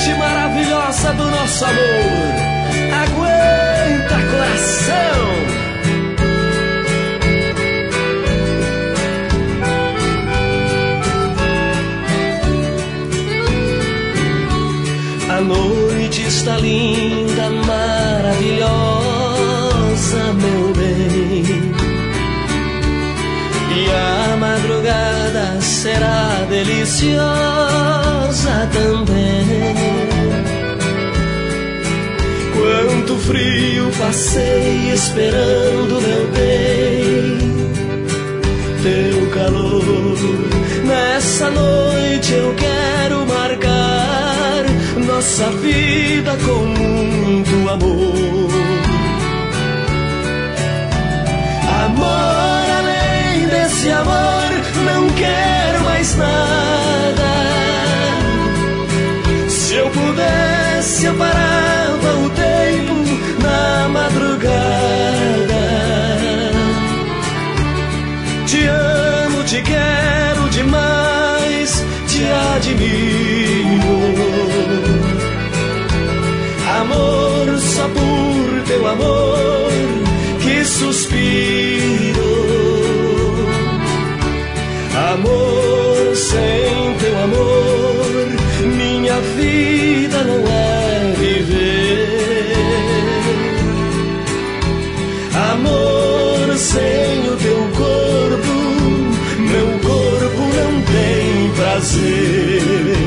noite maravilhosa do nosso amor. Aguenta, coração. A noite está linda, maravilhosa, meu bem. E a madrugada será deliciosa também. Quanto frio passei esperando, meu bem, teu calor. Nessa noite eu quero marcar nossa vida com muito amor. Amor, além desse amor, não quero mais nada. Se eu pudesse, eu parava o tempo na madrugada. Te amo, te quero demais, te admiro. Amor, só por teu amor que suspiro. Amor, sem teu amor, minha vida não é viver. Amor, sem o teu corpo, meu corpo não tem prazer.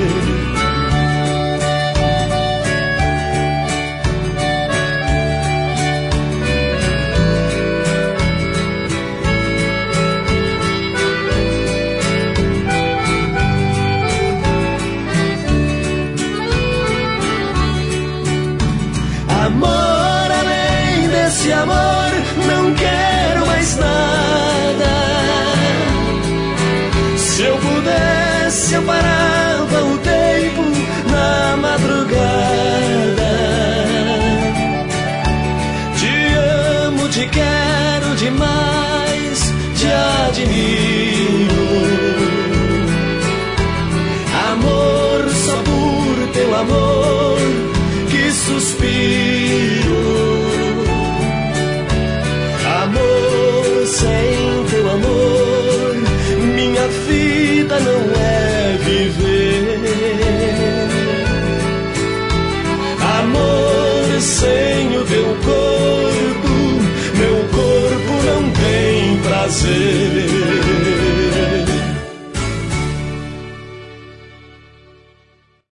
Amor, além desse amor, não quero mais nada. Se eu pudesse, eu parava o tempo na madrugada. Te amo, te quero demais, te admiro. Amor, só por teu amor que suspiro. Amor, sem teu amor, minha vida não é viver. Amor, sem